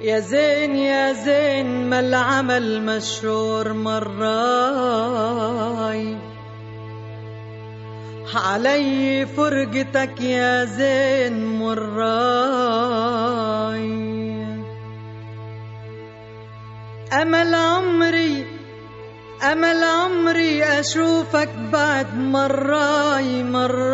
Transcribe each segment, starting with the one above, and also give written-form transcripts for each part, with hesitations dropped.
يا زين يا زين ما العمل مشهور مراي علي فرقتك يا زين مراي أمل عمري أشوفك بعد مراي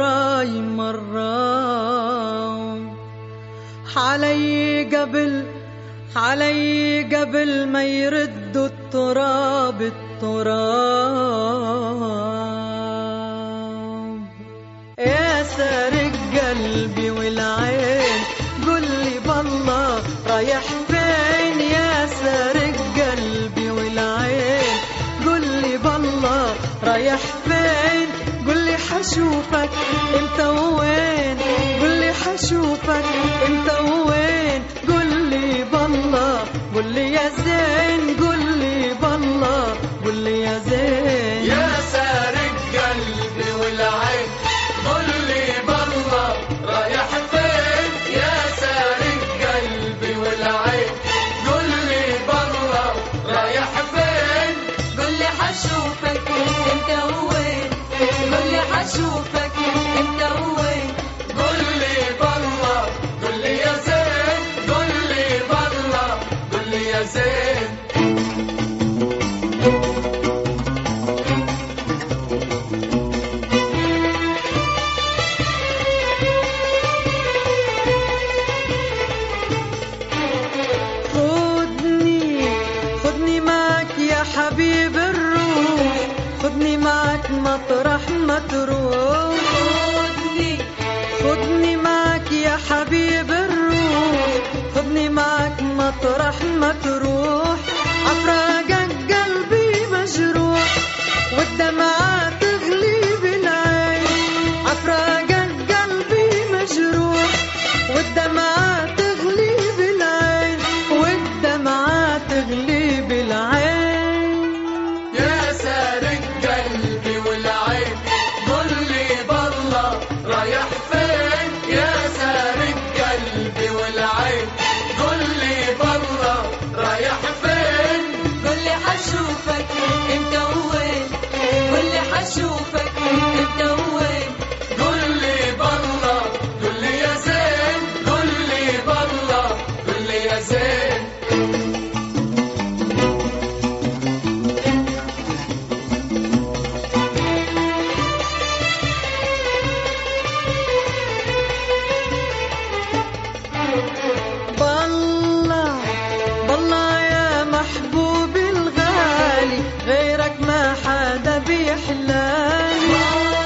علي قبل ما يردوا التراب يا سارق قلبي والعين قولي بالله رايح فين يا سارق قلبي والعين قولي بالله رايح فين قولي حشوفك انت وين قولي حشوفك انت وين قولي بالله قولي يا زين قولي بالله قولي يا زين يا سارق قلبي والعين قولي بالله رايح فين يا سارق قلبي والعين قولي بالله رايح فين قولي حشوفك انت وين قولي حشوفك انت وين قولي بالله قولي يا زين قولي بالله قولي يا زين خدني معك يا حبيب الروح خدني معك مطرح ما تروح خدني معك يا حبيب الروح خدني معك مطرح ما تروح عفراقك قلبي مجروح والدمعة تغلي بالعين عفراقك قلبي مجروح والدمعة تغلي بالعين والدمعة تغلي بالعين يا سارق قلبي والعين قولي بالله رايح فين يا سارق قلبي والعين قولي بالله رايح فين قولي حشوفك انت وين قولي حشوفك انت وين قولي بالله قولي يا زين قولي بالله قولي يا زين بالله يا محبوبي الغالي غيرك ما حدا بيحلالي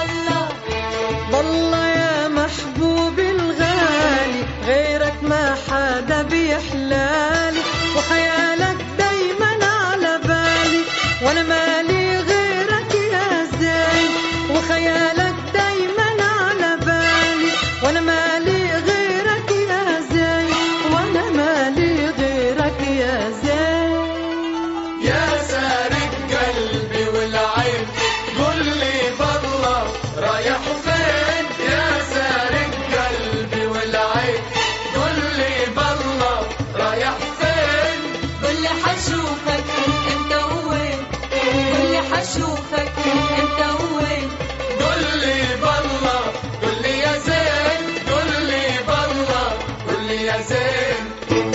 بالله يا محبوبي الغالي غيرك ما حدا بيحلالي وخيالك دايما على بالي وانا مالي غيرك يا زين وخيالك دايما على بالي وانا مالي غيرك يا زين وانا مالي غيرك يا زين يا سارق قلبي والعين قولي بالله رايح فين يا سارق قلبي والعين قولي بالله رايح فين قولي حشوفك انت وين قولي حشوفك انت وين قولي بالله قولي يا زين قولي بالله قولي يا زين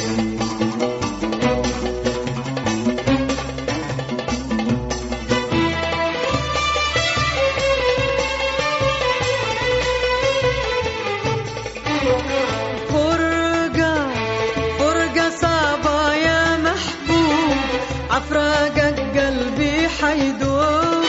فرقة صعبة يا محبوب عفراقك قلبي حيدوب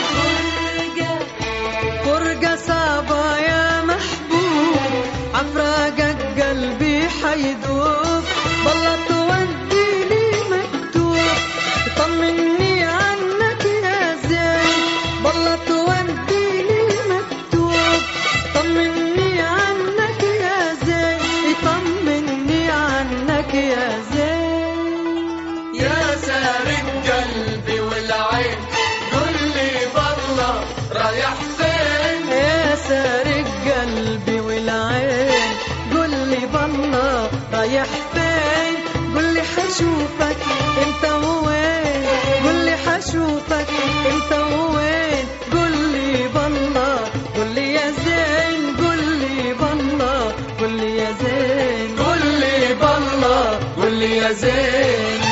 فرقة صعبة يا محبوب عفراقك قلبي حيدوب بالله تودي لي مكتوب طمني عنك يا زين بالله تودي لي مكتوب طمني عنك يا زين طمني عنك يا زين يا سارق قلبي والعين قولي بالله رايح فين يا سارق قلبي والعين قولي بالله رايح فين قولي حشوفك انت وين، قول لي حشوفك انت وين، قول لي بالله، قول لي يا زين، قول لي بالله، قول لي يا زين، قول لي بالله قول لي يا زين.